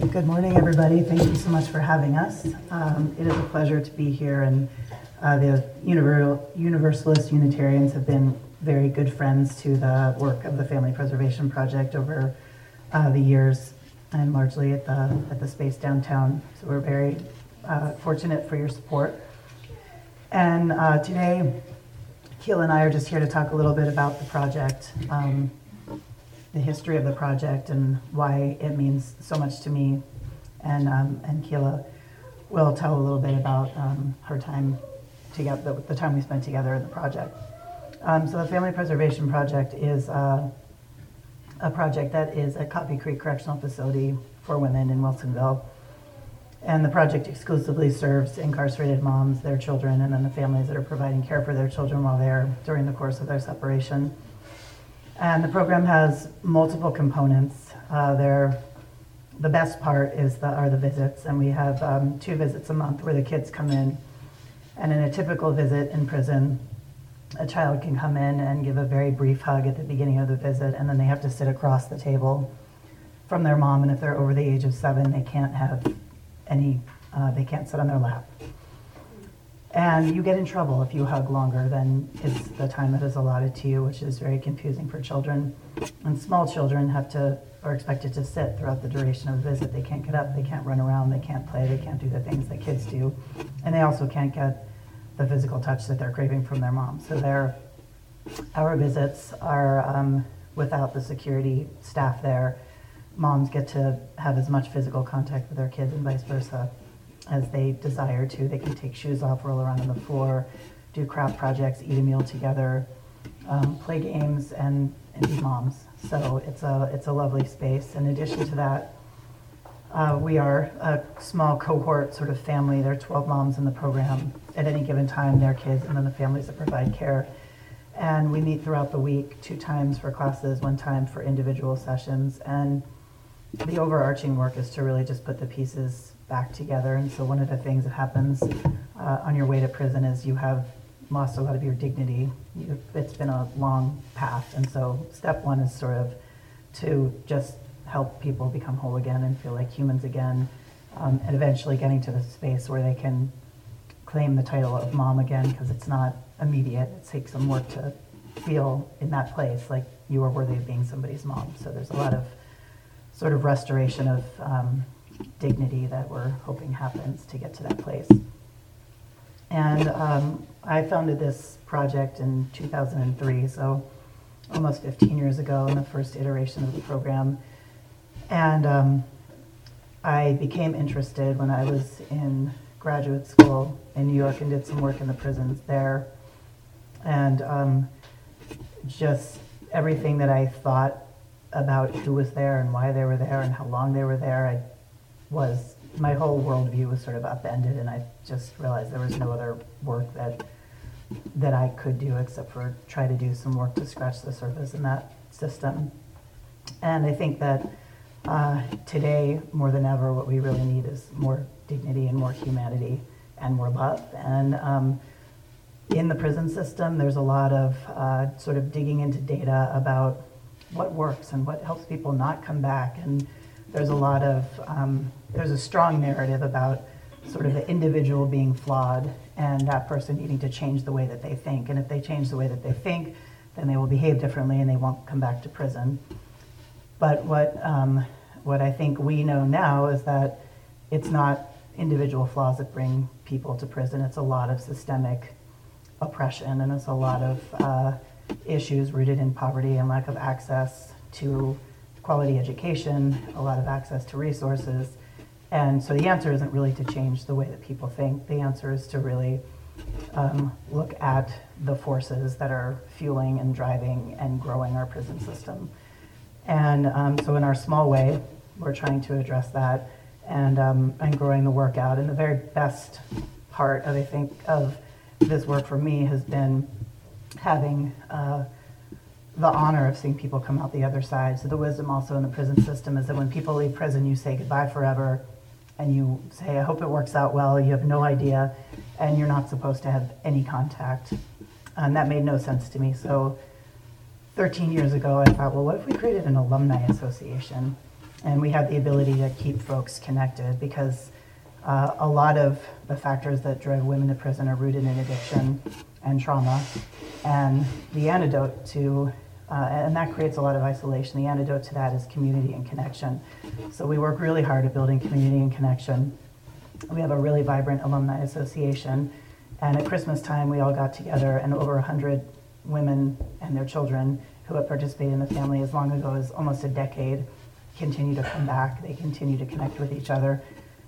Good morning, everybody. Thank you so much for having us. It is a pleasure to be here, and the Universalist Unitarians have been very good friends to the work of the Family Preservation Project over the years, and largely at the space downtown. So we're very fortunate for your support. And today, Keel and I are just here to talk a little bit about the project, the history of the project, and why it means so much to me. And Keela will tell a little bit about her time together, the time we spent together in the project. So the Family Preservation Project is a project that is at Coffee Creek Correctional Facility for women in Wilsonville. And the project exclusively serves incarcerated moms, their children, and then the families that are providing care for their children while they're during the course of their separation. And the program has multiple components. The best part are the visits, and we have 2 visits a month where the kids come in. And in a typical visit in prison, a child can come in and give a very brief hug at the beginning of the visit, and then they have to sit across the table from their mom, and if they're over the age of 7, they can't have they can't sit on their lap. And you get in trouble if you hug longer than is the time that is allotted to you, which is very confusing for children. And small children are expected to sit throughout the duration of the visit. They can't get up, they can't run around, they can't play, they can't do the things that kids do. And they also can't get the physical touch that they're craving from their mom. So our visits are without the security staff there. Moms get to have as much physical contact with their kids and vice versa as they desire to. They can take shoes off, roll around on the floor, do craft projects, eat a meal together, play games, and be moms. So it's a lovely space. In addition to that, we are a small cohort sort of family. There are 12 moms in the program at any given time, their kids, and then the families that provide care. And we meet throughout the week, 2 times for classes, 1 time for individual sessions. And the overarching work is to really just put the pieces back together. And so one of the things that happens on your way to prison is you have lost a lot of your dignity. It's been a long path. And so step 1 is sort of to just help people become whole again and feel like humans again, and eventually getting to the space where they can claim the title of mom again, because it's not immediate. It takes some work to feel in that place like you are worthy of being somebody's mom. So there's a lot of sort of restoration of dignity that we're hoping happens to get to that place. And I founded this project in 2003, so almost 15 years ago, in the first iteration of the program. And I became interested when I was in graduate school in New York and did some work in the prisons there. And just everything that I thought about who was there and why they were there and how long they were there, my whole worldview was sort of upended, and I just realized there was no other work that I could do except for try to do some work to scratch the surface in that system. And I think that today, more than ever, what we really need is more dignity and more humanity and more love. And in the prison system, there's a lot of sort of digging into data about what works and what helps people not come back. And there's a strong narrative about sort of the individual being flawed and that person needing to change the way that they think. And if they change the way that they think, then they will behave differently and they won't come back to prison. But what I think we know now is that it's not individual flaws that bring people to prison. It's a lot of systemic oppression, and it's a lot of issues rooted in poverty and lack of access to quality education, a lot of access to resources. And so the answer isn't really to change the way that people think. The answer is to really look at the forces that are fueling and driving and growing our prison system. And so in our small way, we're trying to address that and growing the work out. And the very best part of, I think, of this work for me has been having the honor of seeing people come out the other side. So the wisdom also in the prison system is that when people leave prison, you say goodbye forever, and you say, I hope it works out well. You have no idea, and you're not supposed to have any contact. And that made no sense to me. So 13 years ago, I thought, well, what if we created an alumni association? And we have the ability to keep folks connected because a lot of the factors that drive women to prison are rooted in addiction and trauma. And the antidote to, and that creates a lot of isolation, the antidote to that is community and connection. So we work really hard at building community and connection. We have a really vibrant alumni association. And at Christmas time, we all got together, and over 100 women and their children who have participated in the family as long ago as almost a decade continue to come back. They continue to connect with each other.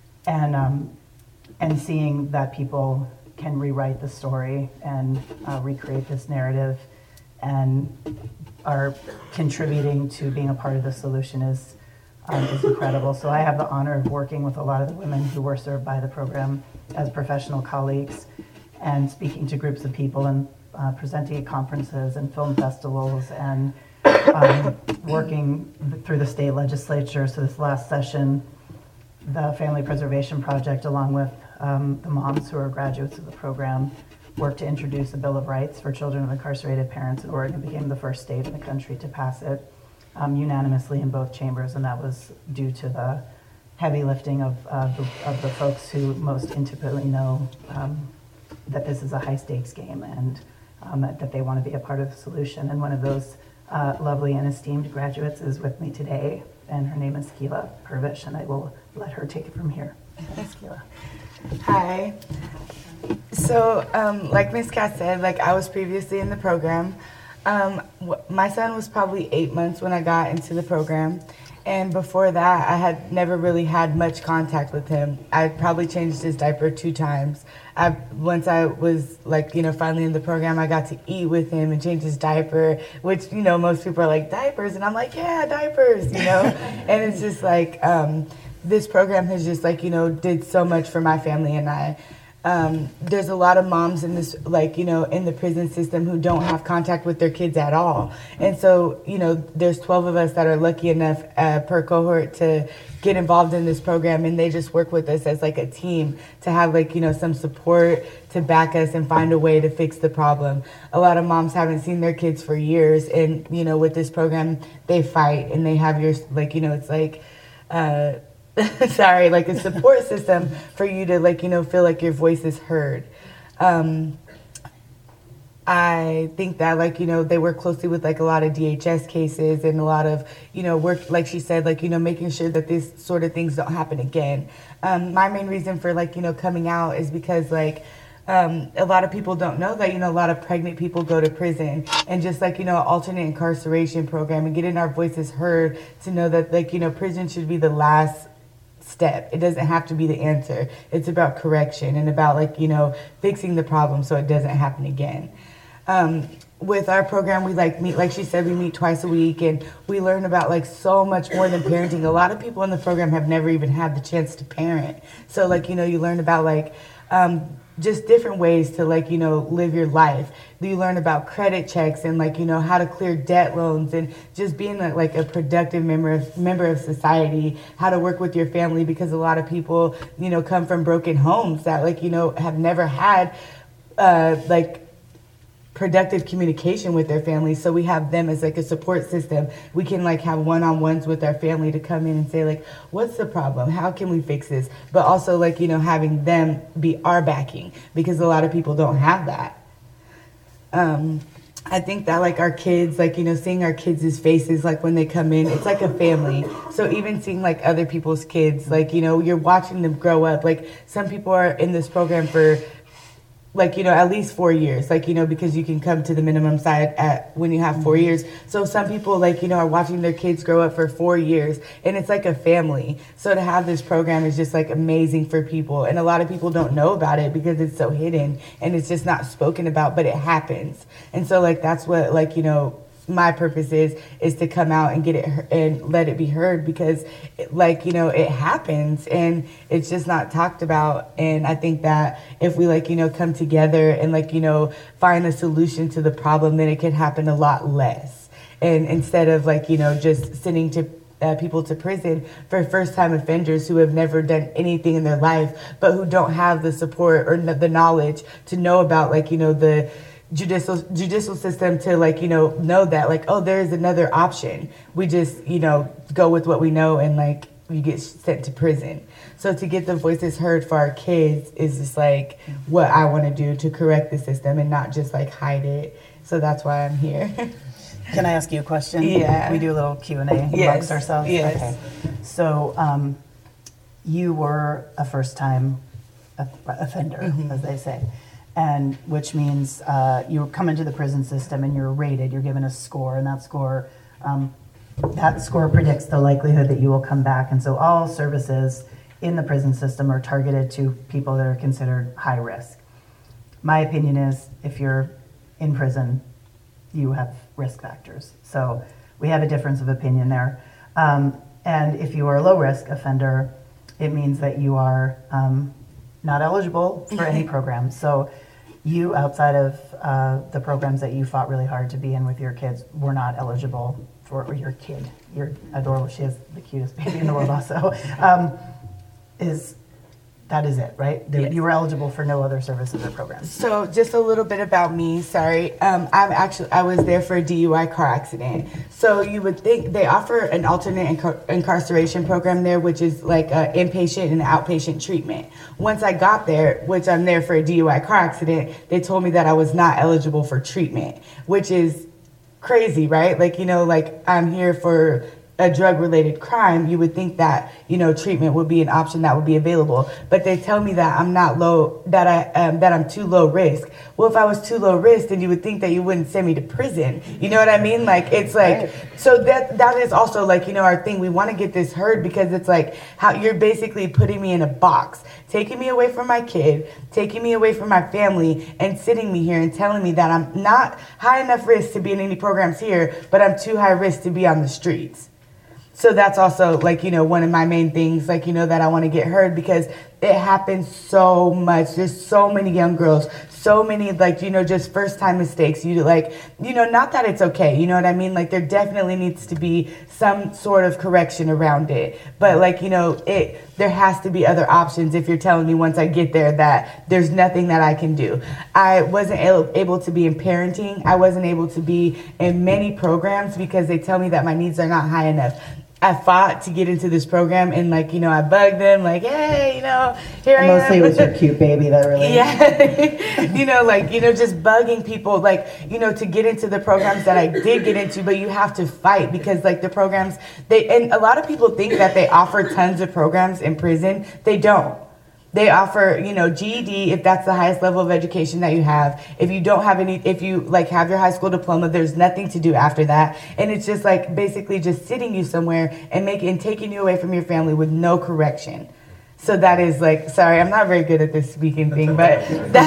And seeing that people can rewrite the story and recreate this narrative and are contributing to being a part of the solution is incredible. So I have the honor of working with a lot of the women who were served by the program as professional colleagues and speaking to groups of people and presenting at conferences and film festivals and working through the state legislature. So this last session, the Family Preservation Project, along with the moms who are graduates of the program, worked to introduce a Bill of Rights for children of incarcerated parents, and Oregon became the first state in the country to pass it unanimously in both chambers, and that was due to the heavy lifting of the folks who most intimately know that this is a high-stakes game and that they want to be a part of the solution. And one of those lovely and esteemed graduates is with me today, and her name is Keela Purvish, and I will let her take it from here. Thanks, Keela. Hi. So, like Ms. Kat said, like I was previously in the program. My son was probably 8 months when I got into the program. And before that, I had never really had much contact with him. I probably changed his diaper 2 times. Once I was finally in the program, I got to eat with him and change his diaper, which, most people are like, diapers? And I'm like, yeah, diapers, And it's just like, this program has just did so much for my family and I. There's a lot of moms in this, in the prison system who don't have contact with their kids at all. And so, there's 12 of us that are lucky enough per cohort to get involved in this program, and they just work with us as a team to have some support to back us and find a way to fix the problem. A lot of moms haven't seen their kids for years, and, with this program, they fight and they have your, sorry, a support system for you to feel like your voice is heard. I think that they work closely with a lot of DHS cases and a lot of work, like she said, making sure that these sort of things don't happen again. My main reason for coming out is because a lot of people don't know that a lot of pregnant people go to prison, and just alternate incarceration program and getting our voices heard to know that prison should be the last step. It doesn't have to be the answer. It's about correction and about fixing the problem so it doesn't happen again. With our program, we meet, like she said, we meet twice a week, and we learn about so much more than parenting. A lot of people in the program have never even had the chance to parent. So you learn about just different ways to live your life. You learn about credit checks and how to clear debt loans and just being a productive member of society, how to work with your family, because a lot of people come from broken homes that have never had productive communication with their families. So we have them as a support system. We can have one-on-ones with our family to come in and say what's the problem? How can we fix this? But also having them be our backing, because a lot of people don't have that. I think that our kids, seeing our kids' faces when they come in, it's a family. So even seeing other people's kids, you're watching them grow up. Some people are in this program for at least 4 years, because you can come to the minimum side when you have 4 years. So some people, are watching their kids grow up for 4 years, and it's a family. So to have this program is just amazing for people. And a lot of people don't know about it because it's so hidden and it's just not spoken about, but it happens. And so that's what, my purpose is to come out and get it and let it be heard, because it happens and it's just not talked about. And I think that if we come together and find a solution to the problem, then it can happen a lot less. And instead of just sending to people to prison for first-time offenders who have never done anything in their life, but who don't have the support or the knowledge to know about the judicial system to like, know that like, oh, there is another option. We just, go with what we know and like you get sent to prison. So to get the voices heard for our kids is just like what I want to do to correct the system and not just like hide it. So that's why I'm here. Can I ask you a question? Yeah. We do a little Q&A Yes. amongst ourselves? Yes. Okay. So you were a first-time offender, as they say, and which means you come into the prison system and you're rated, you're given a score, and that score predicts the likelihood that you will come back. And so all services in the prison system are targeted to people that are considered high risk. My opinion is if you're in prison, you have risk factors. So we have a difference of opinion there. And if you are a low risk offender, it means that you are not eligible for any program. So you, outside of the programs that you fought really hard to be in with your kids, were not eligible for, or your kid, you're adorable, she has the cutest baby in the world also, that is it, right? Yes. You were eligible for no other services or programs. So just a little bit about me, sorry. I was there for a DUI car accident. So you would think they offer an alternate incarceration program there, which is like inpatient and outpatient treatment. Once I got there, which I'm there for a DUI car accident, they told me that I was not eligible for treatment, which is crazy, right? Like, like I'm here for a drug-related crime. You would think that, treatment would be an option that would be available. But they tell me that I'm not that I'm too low risk. Well, if I was too low risk, then you would think that you wouldn't send me to prison. You know what I mean? Like, it's like, right. So that is also like, our thing. We want to get this heard because it's like how you're basically putting me in a box, taking me away from my kid, taking me away from my family, and sitting me here and telling me that I'm not high enough risk to be in any programs here, but I'm too high risk to be on the streets. So that's also like, one of my main things, like, that I want to get heard because it happens so much. There's so many young girls, so many like, just first time mistakes. Not that it's okay. You know what I mean? Like there definitely needs to be some sort of correction around it. But like, there has to be other options if you're telling me once I get there that there's nothing that I can do. I wasn't able to be in parenting. I wasn't able to be in many programs because they tell me that my needs are not high enough. I fought to get into this program and like, I bugged them like, hey, here I am. Mostly it was your cute baby that really. Yeah. Just bugging people like, to get into the programs that I did get into, but you have to fight because like the programs, and a lot of people think that they offer tons of programs in prison. They don't. They offer, GED if that's the highest level of education that you have. If you don't have if you like have your high school diploma, there's nothing to do after that. And it's just like basically just sitting you somewhere and taking you away from your family with no correction. So that is like, sorry, I'm not very good at this speaking thing, but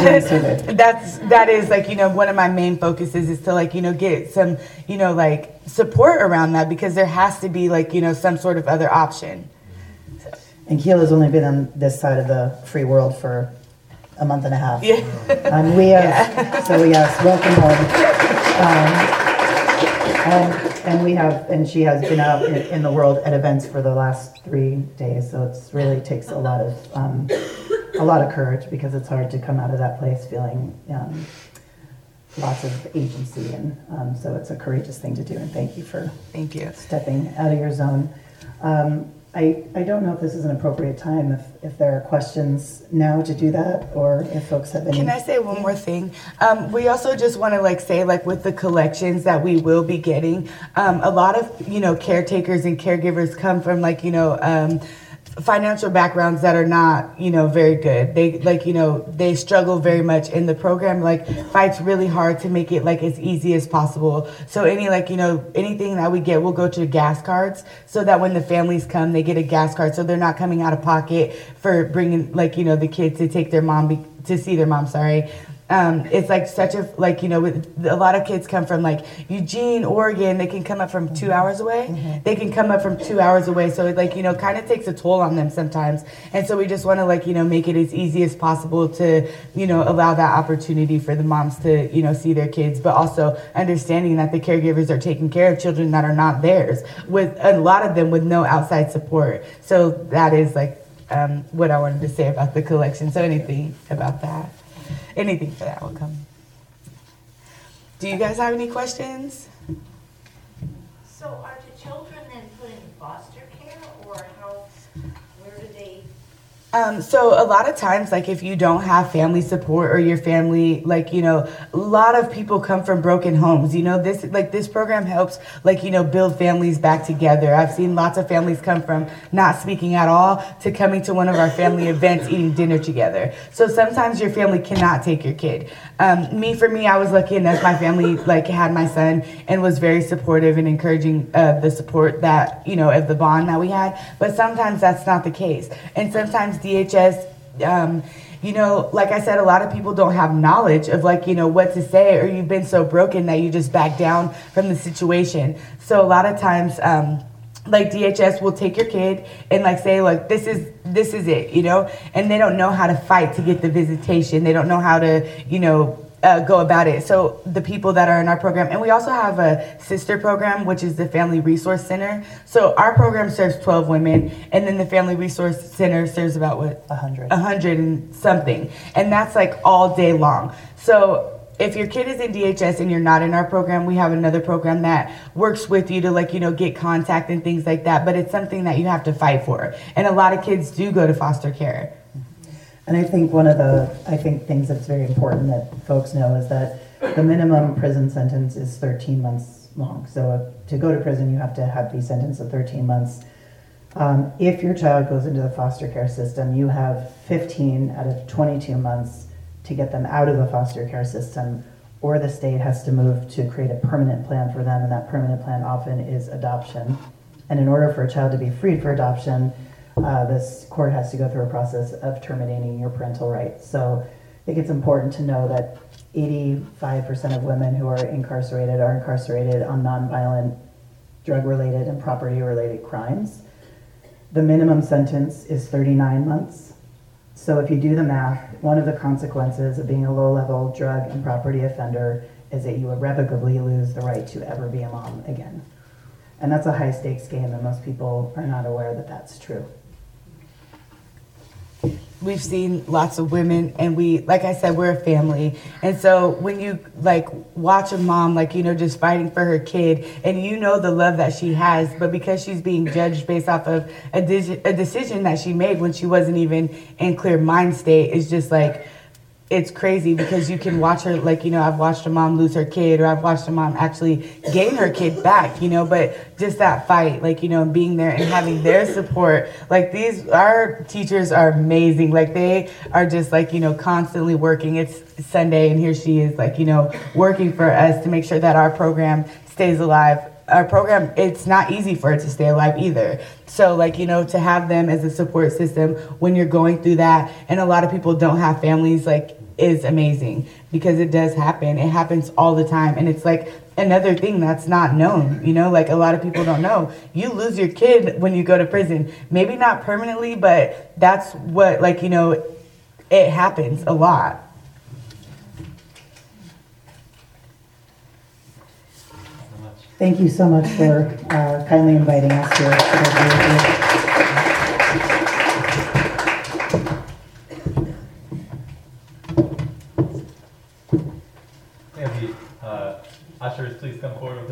that is like, one of my main focuses is to like, get some, like support around that because there has to be like, some sort of other option. And Keela's only been on this side of the free world for a month and a half. Yeah. So yes, welcome home. And she has been out in the world at events for the last 3 days. So it's really takes a lot of courage because it's hard to come out of that place feeling lots of agency. And so it's a courageous thing to do. And thank you for stepping out of your zone. I don't know if this is an appropriate time, if there are questions now to do that, or if folks have any. Can I say one more thing? We also just want to like say like with the collections that we will be getting, a lot of, caretakers and caregivers come from like, financial backgrounds that are not, very good. They like, they struggle very much in the program, like fights really hard to make it like as easy as possible. So any like, anything that we get will go to gas cards so that when the families come, they get a gas card. So they're not coming out of pocket for bringing like, the kids to take their mom, to see their mom, sorry. It's like such a, like, with a lot of kids come from like Eugene, Oregon, they can come up from 2 hours away. Mm-hmm. They can come up from 2 hours away. So it like, kind of takes a toll on them sometimes. And so we just want to like, make it as easy as possible to, allow that opportunity for the moms to, see their kids, but also understanding that the caregivers are taking care of children that are not theirs, with a lot of them with no outside support. So that is like, what I wanted to say about the collection. So anything about that. Anything for that will come. Do you guys have any questions? So are the children then put in foster care, or where do they? So a lot of times, like if you don't have family support or your family, like, you know, a lot of people come from broken homes, you know, this program helps, like, you know, build families back together. I've seen lots of families come from not speaking at all to coming to one of our family events, eating dinner together. So sometimes your family cannot take your kid. For me, I was lucky enough, my family like had my son and was very supportive and encouraging the support that, you know, of the bond that we had. But sometimes that's not the case. And sometimes DHS, you know, like I said, a lot of people don't have knowledge of like, you know, what to say, or you've been so broken that you just back down from the situation. So a lot of times, like DHS will take your kid and like say, like, this is it, you know, and they don't know how to fight to get the visitation. They don't know how to, you know, go about it. So the people that are in our program, and we also have a sister program, which is the Family Resource Center. So our program serves 12 women, and then the Family Resource Center serves about 100 and something. And that's like all day long. So if your kid is in DHS and you're not in our program, we have another program that works with you to like, you know, get contact and things like that. But it's something that you have to fight for. And a lot of kids do go to foster care. And I think one of the things that's very important that folks know is that the minimum prison sentence is 13 months long. So to go to prison, you have to be sentenced to 13 months. If your child goes into the foster care system, you have 15 out of 22 months to get them out of the foster care system, or the state has to move to create a permanent plan for them, and that permanent plan often is adoption. And in order for a child to be freed for adoption, this court has to go through a process of terminating your parental rights. So I think it's important to know that 85% of women who are incarcerated on nonviolent, drug-related, and property-related crimes. The minimum sentence is 39 months. So if you do the math, one of the consequences of being a low-level drug and property offender is that you irrevocably lose the right to ever be a mom again. And that's a high-stakes game, and most people are not aware that that's true. We've seen lots of women, and we, like I said, we're a family. And so when you like watch a mom, like, you know, just fighting for her kid, and you know the love that she has, but because she's being judged based off of a decision that she made when she wasn't even in clear mind state, is just like, it's crazy, because you can watch her, like, you know, I've watched a mom lose her kid, or I've watched a mom actually gain her kid back, you know, but just that fight, like, you know, being there and having their support, like our teachers are amazing. Like they are just like, you know, constantly working. It's Sunday and here she is, like, you know, working for us to make sure that our program stays alive. Our program, it's not easy for it to stay alive either. So like, you know, to have them as a support system when you're going through that, and a lot of people don't have families, like, is amazing, because it does happen. It happens all the time. And it's like another thing that's not known, you know, like a lot of people don't know. You lose your kid when you go to prison, maybe not permanently, but that's what, like, you know, it happens a lot. Thank you so much for kindly inviting us here.